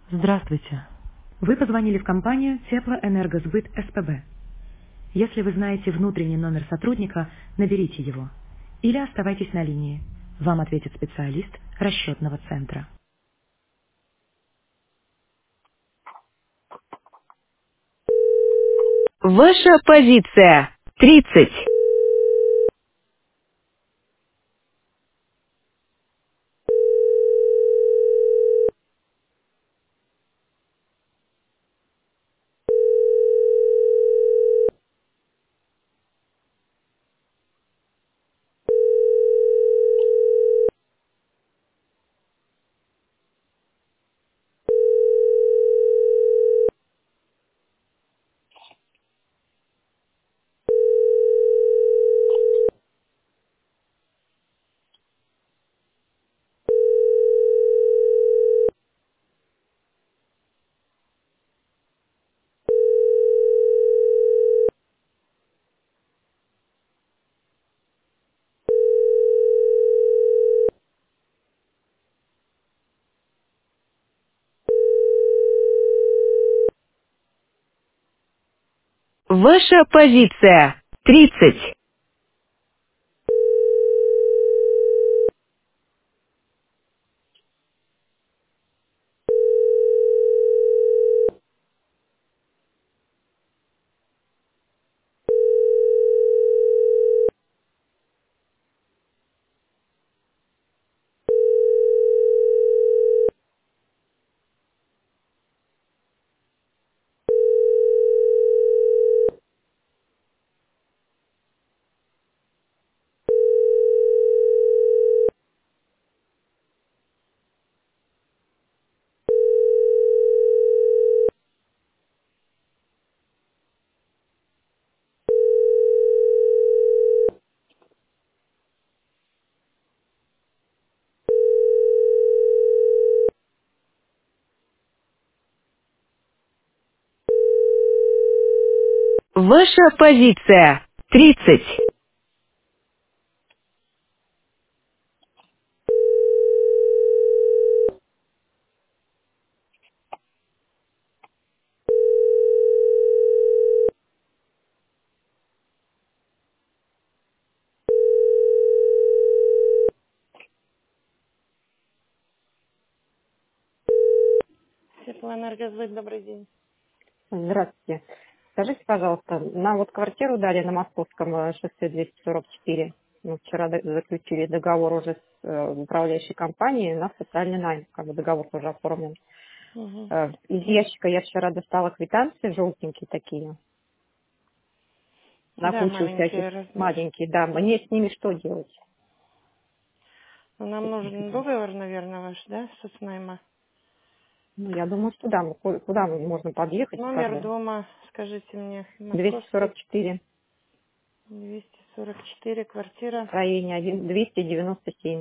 Здравствуйте. Вы позвонили в компанию Теплоэнергосбыт СПБ. Если вы знаете внутренний номер сотрудника, наберите его. Или оставайтесь на линии. Вам ответит специалист расчетного центра. Ваша позиция 30. Ваша позиция 30. Ваша позиция 30. Теплоэнергосбыт, добрый день. Здравствуйте. Скажите, пожалуйста, нам вот квартиру дали на Московском шоссе 244. Мы вчера заключили договор уже с управляющей компанией на социальный найм, как бы договор уже оформлен. Мгм. Из ящика я вчера достала квитанции желтенькие такие, на Да, кучу маленький всяких размер. маленькие, да. Мне с ними что делать? Ну, нам нужен договор, наверное, ваш, да, соцнайма? Ну, я думаю, что да, куда можно подъехать, как Номер бы. дома, скажите мне, московский, 244, 244, квартира. строение 297.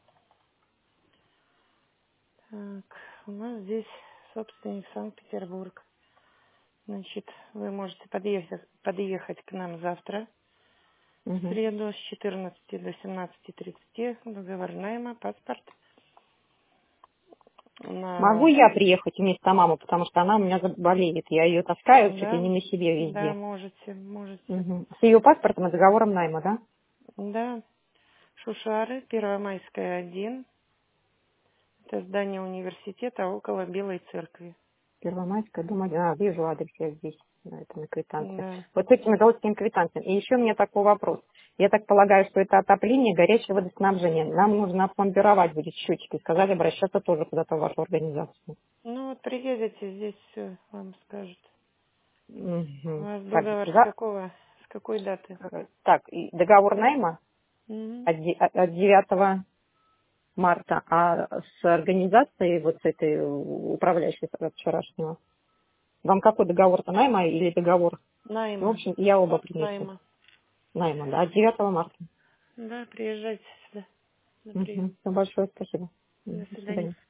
Так, у нас здесь собственник Санкт-Петербург. Значит, вы можете подъехать к нам завтра, в Мгм. среду, с 14 до 17:30, договор найма, паспорт. Могу На... я приехать вместо мамы, потому что она у меня болеет. Я ее таскаю чуть ли Да, не на себе да, везде. можете. Мгм. С ее паспортом и договором найма, да? Да, Шушары, Первомайская, 1. Это здание университета около Белой церкви. Первомайская, думаю, вижу адрес я здесь, на этом на квитанции. Да. Вот с этими желтыми квитанциями. И еще у меня такой вопрос. Я так полагаю, что это отопление, горячее водоснабжение. Нам нужно опломбировать будет счетчики. Сказали обращаться тоже куда-то в вашу организацию. Ну вот приедете, здесь все вам скажут. У Мгм. вас Так, договор с какой даты? так, и договор найма Мгм. от 9 марта, а с организацией вот с этой управляющей от вчерашнего. Вам какой договор-то, найма или договор? Ну, в Найма. общем, я оба принесу. Соцнайма. Найма, да, от 9 марта. Да, приезжайте сюда на прием. Угу. Большое спасибо. До До свидания. свидания.